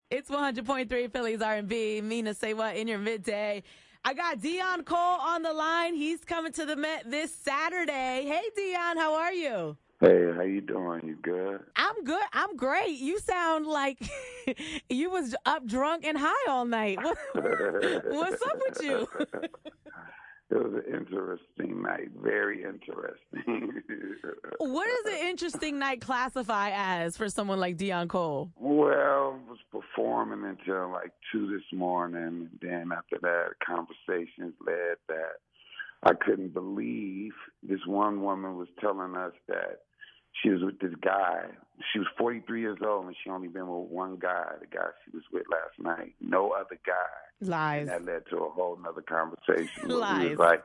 It's 100.3 Phillies R&B. Mina, say what in your midday. I got Dion Cole on the line. He's coming to the Met this Saturday. Hey, Dion, how are you? Hey, how you doing? You good? I'm good. I'm great. You sound like you was up drunk and high all night. What's up with you? It was an interesting night. Very interesting. What does an interesting night classify as for someone like Dion Cole? Well, was performing until like 2 this morning. Then after that, conversations led that I couldn't believe this one woman was telling us that she was with this guy. She was 43 years old and she only been with one guy, the guy she was with last night. No other guy. And Lies. that led to a whole nother conversation where we Lies. was like,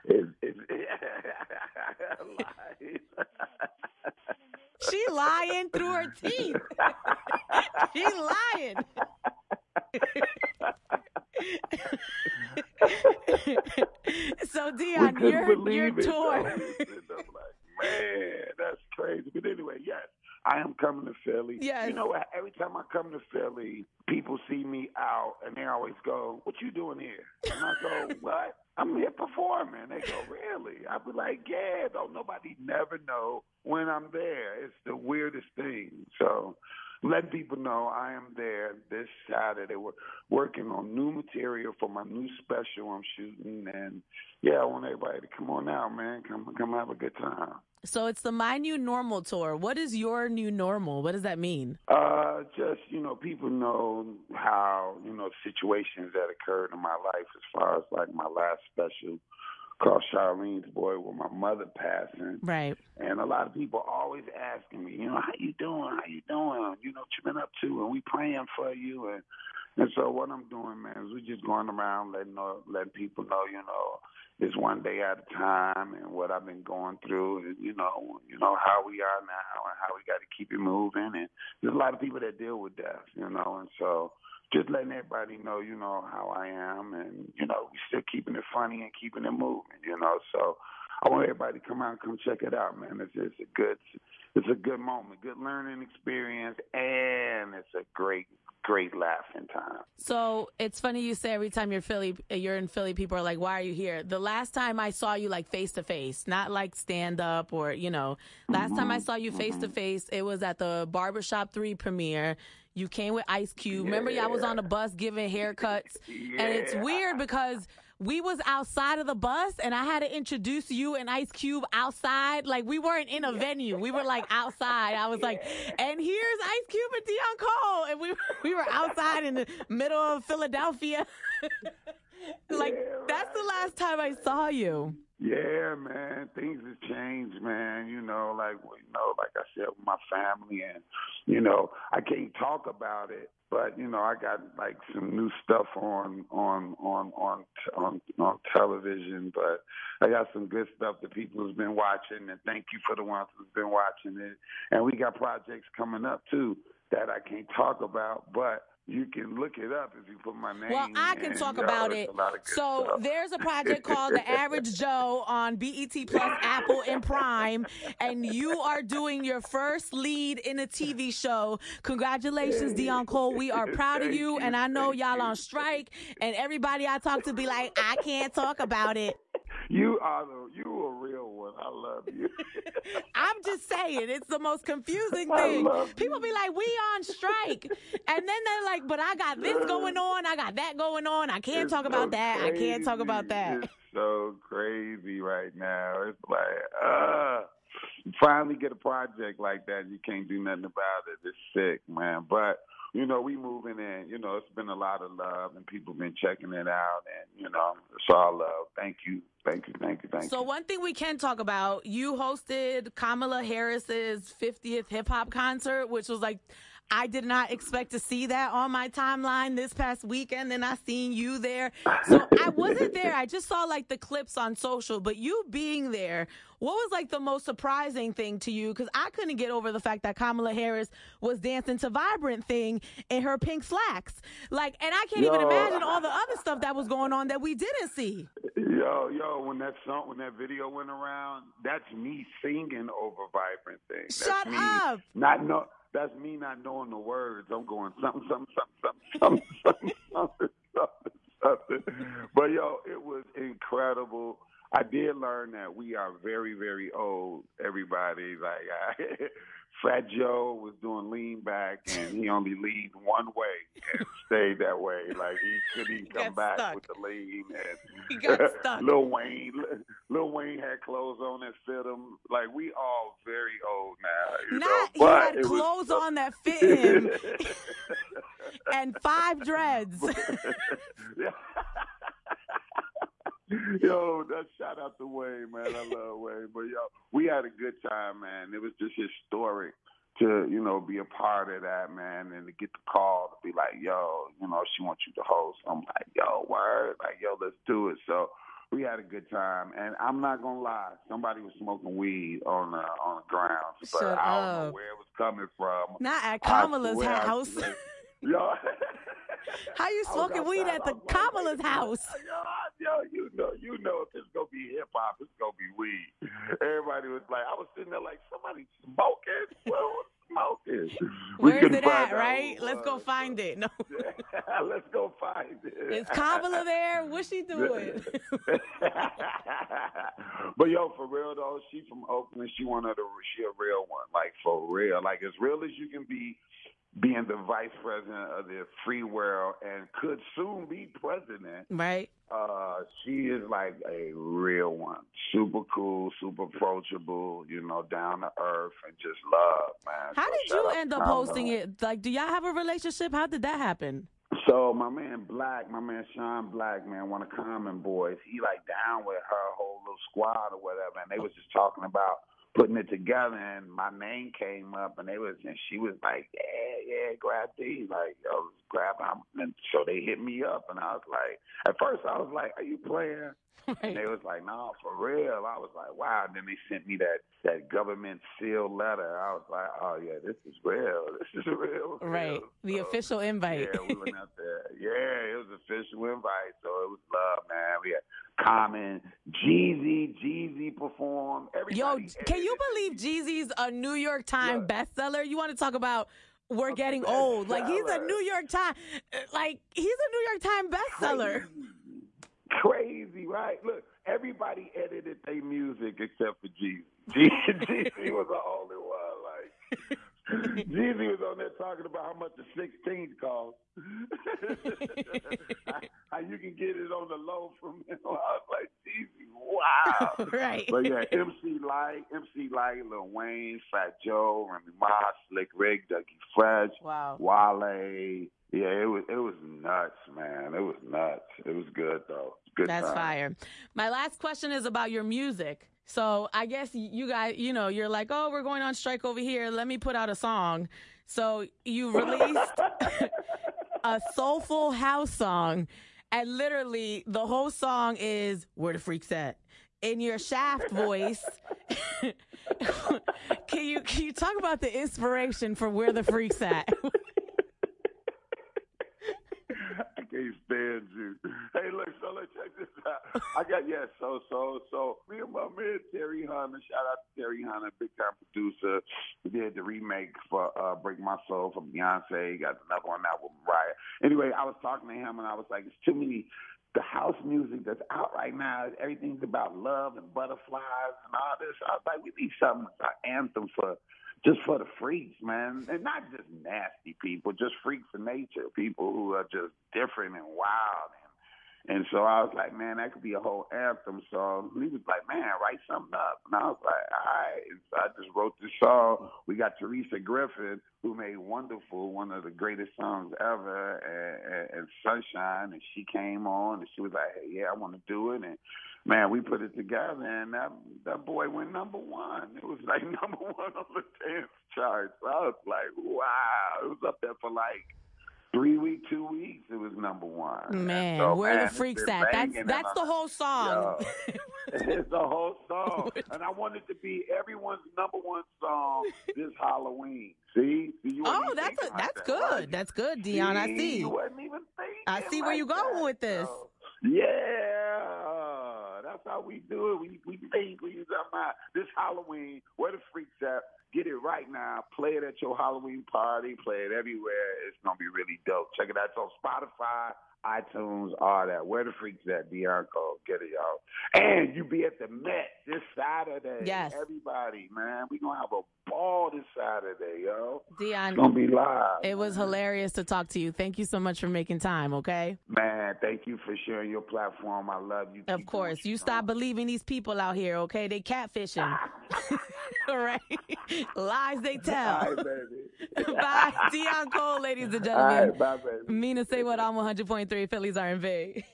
lies. She lying through her teeth. She lying. So We Dion, couldn't your believe it. tour. Though. I'm like, man, that's crazy. But anyway, yes, I am coming to Philly. Yes. You know what? Every time I come to Philly, people see me out and they always go, "What you doing here?" And I go, "What? I'm here performing." They go, "Really?" I be like, "Yeah." Don't nobody never know when I'm there. It's the weirdest thing. So letting people know I am there this Saturday. We're working on new material for my new special I'm shooting, and yeah, I want everybody to come on out, man. Come have a good time. So it's the My New Normal tour. What is your new normal? What does that mean? Just people know how situations that occurred in my life as far as like my last special called Charlene's Boy with my mother passing. Right. And a lot of people always asking me, how you doing? How you doing? What you been up to? And we praying for you. And so what I'm doing, man, is we're just going around letting people know, it's one day at a time and what I've been going through and, how we are now and how we got to keep it moving. And there's a lot of people that deal with death, and so just letting everybody know, how I am and, we still keeping it funny and keeping it moving, So I want everybody to come out and come check it out, man. It's a good moment, good learning experience, and it's a great laughing time. So it's funny you say every time you're in Philly, people are like, "Why are you here?" The last time I saw you like face to face, not like stand up or last time I saw you face to face, it was at the Barbershop 3 premiere. You came with Ice Cube. Yeah. Remember, y'all was on the bus giving haircuts, Yeah. and it's weird because we was outside of the bus and I had to introduce you and Ice Cube outside. Like we weren't in a venue. We were like outside. I was like, and here's Ice Cube and Dion Cole. And we were outside in the middle of Philadelphia. That's the last time I saw you. Yeah, man, things have changed, man. Like I said, with my family, and I can't talk about it, but I got like some new stuff on television. But I got some good stuff that people has been watching, and thank you for the ones who's been watching it. And we got projects coming up too that I can't talk about, but you can look it up if you put my name. Well, I can talk about it. So stuff. There's a project called The Average Joe on BET Plus, Apple, and Prime, and you are doing your first lead in a TV show. Congratulations, Dion Cole. We are proud of you, and I know y'all on strike, and everybody I talk to be like, I can't talk about it. You a real one. I love you. I'm just saying, it's the most confusing thing. People be like, we on strike. And then they're like, but I got this going on. I got that going on. I can't talk about that. I can't talk about that. It's so crazy right now. It's like, you finally get a project like that. You can't do nothing about it. It's sick, man. But, we moving in. It's been a lot of love and people been checking it out. And, it's all love. Thank you. Thank you. So one thing we can talk about, you hosted Kamala Harris's 50th hip hop concert, which was like, I did not expect to see that on my timeline this past weekend, and I seen you there. So I wasn't there. I just saw like the clips on social, but you being there, what was like the most surprising thing to you? Because I couldn't get over the fact that Kamala Harris was dancing to Vibrant Thing in her pink slacks. And I can't even imagine all the other stuff that was going on that we didn't see. Yo, when that video went around, that's me singing over Vibrant Thing. Shut up. That's me not knowing the words. I'm going something, something, something, something, learned that we are very, very old. Everybody, like Fat Joe was doing lean back, and he only leaned one way and stayed that way. Like he couldn't come back stuck. with the lean. He And got stuck. Lil Wayne had clothes on that fit him. Like we all very old now. He but had clothes on that fit him, and 5 dreads. Yo, that shout out to Wayne, man. I love Wayne. But yo, we had a good time, man. It was just historic to, be a part of that, man, and to get the call to be like, yo, she wants you to host. I'm like, yo, word, like, yo, let's do it. So we had a good time, and I'm not gonna lie, somebody was smoking weed on the grounds, but I don't know where it was coming from. Not at Kamala's house. Yo. How you smoking weed at the Kamala's house? Yo, you know, if it's gonna be hip hop, it's gonna be weed. Everybody was like, I was sitting there like, somebody smoking? Well, smoking. Where's it at, right? Let's go find it. No. Let's go find it. Is Kamala there? What's she doing? But yo, for real though, she from Oakland. She a real one. Like for real. Like as real as you can be, being the vice president of the free world and could soon be president. Right. She is like a real one. Super cool, super approachable, down to earth and just love, man. How did you end up hosting it? Like, do y'all have a relationship? How did that happen? So my man Sean Black, man, one of Common Boys, he like down with her whole little squad or whatever, and they was just talking about putting it together, and my name came up, and she was like, yeah, grab these, like, yo, grab them. And so they hit me up, and I was like, at first I was like, are you playing? Right. And they was like, no, for real. I was like, wow. And then they sent me that government sealed letter. I was like, oh yeah, this is real. This is real. Right. The official invite. Yeah, we went out there. Yeah, it was an official invite. So it was love, man. We had Common, Jeezy performed. Yo, can you believe Jeezy's a New York Times bestseller? You want to talk about we're getting old. Like he's a New York Times bestseller. Crazy, right? Look, everybody edited their music except for Jeezy. Jeezy was the only one. Like Jeezy was on there talking about how much the 16s cost. How you can get it on the low from him. I was like, Jeezy, wow. Right. But yeah, MC Light, Lil Wayne, Fat Joe, Remy Ma, Slick Rick, Dougie Fresh, Wale. Yeah, it was nuts, man. It was nuts. It was good though. Good That's time. Fire. My last question is about your music. So I guess you guys, you're like, oh, we're going on strike over here. Let me put out a song. So you released a soulful house song, and literally the whole song is "Where the Freaks At" in your Shaft voice. Can you talk about the inspiration for "Where the Freaks At"? I can't stand you. Hey, look, so let's check this out. So me and my man Terry Hunter, shout out to Terry Hunter, big time producer, did the remake for Break My Soul from Beyonce, got another one out with Mariah. Anyway, I was talking to him and I was like, it's too many, the house music that's out right now, everything's about love and butterflies and all this. I was like, we need something, an anthem just for the freaks, man. And not just nasty people, just freaks of nature, people who are just different and wild. And so I was like, man, that could be a whole anthem song. He was like, man, write something up. And I was like, all right. And so I just wrote this song. We got Teresa Griffin, who made Wonderful, one of the greatest songs ever, and Sunshine. And she came on, and she was like, hey, yeah, I want to do it. And, man, we put it together, and that boy went number one. It was like number one on the dance charts. I was like, wow. It was up there for like 2 weeks, it was number one. Man, so, where the freaks at? That's the whole song. It's the whole song. And I want it to be everyone's number one song this Halloween. See? That's good. Right? That's good, Dion. I see. You wasn't even thinking. I see where you're going with this. So, yeah. That's how we do it. We think we use our mind. This Halloween, where the freaks at? Get it right now. Play it at your Halloween party. Play it everywhere. It's going to be really dope. Check it out. It's on Spotify, iTunes, all that. Where the freaks at? Dion Cole. Get it, y'all. And you be at the Met this Saturday. Yes. Everybody, man. We going to have a ball this Saturday, yo. Dion, it's going to be live. It was hilarious to talk to you. Thank you so much for making time, okay? Man, thank you for sharing your platform. I love you. Of course. You stop believing these people out here, okay? They catfishing. All right. Lies they tell. All right, baby. Bye. Dion Cole, ladies and gentlemen. All right, bye, baby. Mina Say What on 100.3 Phillies R&B.